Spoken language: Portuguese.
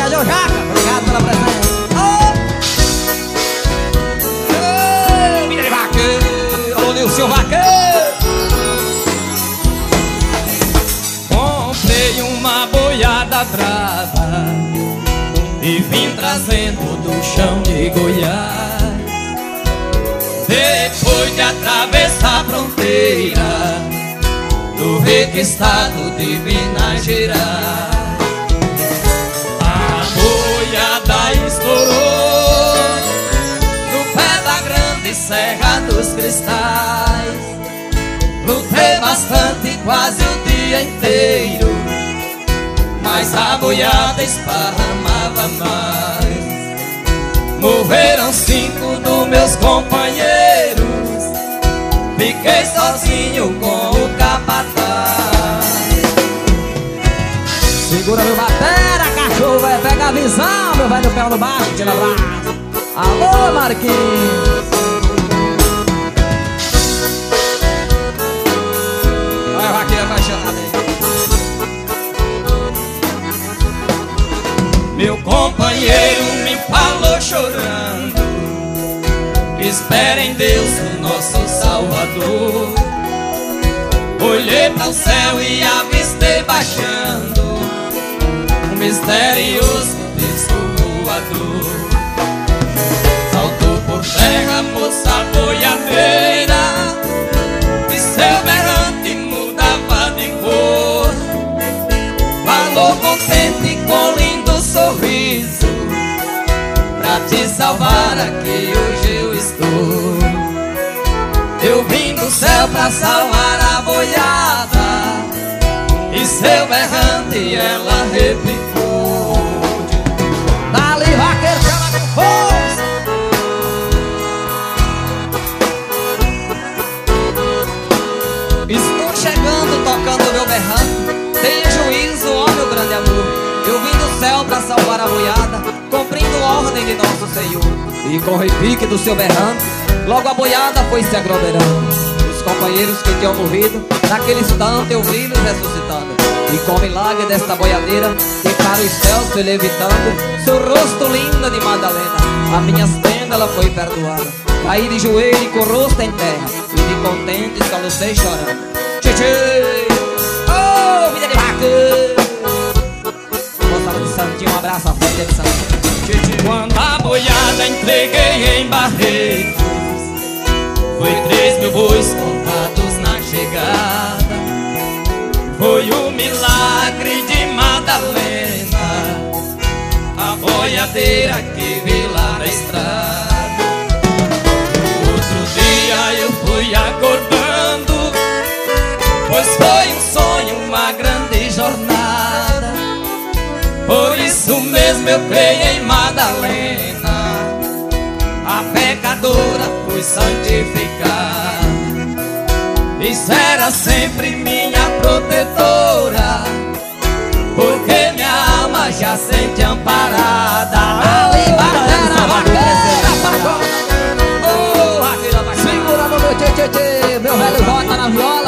Sérgio Jaca, obrigado pela presença. Vida de vaqueiro, alô Nilson Vaqueiro. Comprei uma boiada brava e vim trazendo do chão de Goiás. Depois de atravessar a fronteira do rico estado de Minas Gerais, a boiada estourou no pé da grande Serra dos Cristais. Lutei bastante, quase o dia inteiro, mas a boiada esparramava mais. Morreram 5 dos meus companheiros, fiquei sozinho com o capataz. Segura meu batera, cachorro, vai pegar a visão, meu velho pé no baixo, tira abraço. Alô, Marquinhos. Olha a vaqueira apaixonada aí. Meu companheiro me falou chorando: espera em Deus, o nosso Salvador. Olhei para o céu e avistei baixando um misterioso disco voador. Saltou por terra a moça boiadeira, e seu berrante mudava de cor. Falou contente com lindo sorriso: pra te salvar aqui hoje eu estou. Eu vim do céu pra salvar a boiada, e seu berrante ela replicou. Dali, vaqueiro, chama com força. Estou chegando tocando meu berrante, tenha juízo, ó meu grande amor. Eu vim do céu pra salvar a boiada, cumprindo ordem de nosso Senhor. E com o repique do seu berrante, logo a boiada foi se aglomerando. Os companheiros que tinham morrido, naquele instante eu vi-los ressuscitando. E com o milagre desta boiadeira, que para os céus foi levitando, seu rosto lindo de Madalena, a minhas penas ela foi perdoada. Caí de joelho e com o rosto em terra, e de contente solucei chorando. Tchê, oh, vida de vaqueiro. Gostava de Santinho, um abraço à família de Santinho. Quando a boiada entreguei em Barretos, foi 3.000 bois contados na chegada. Foi o milagre de Madalena, a boiadeira que vi lá na estrada. Outro dia eu fui acordando, pois foi um sonho, uma grande jornada. Por isso mesmo eu creio em Madalena, a pecadora fui santificar. E será sempre minha protetora, porque minha alma já sente amparada. Ali, vaqueira, vaqueira, oh, vaqueira, segura no meu tchê, tchê, tchê. Meu velho bota na viola.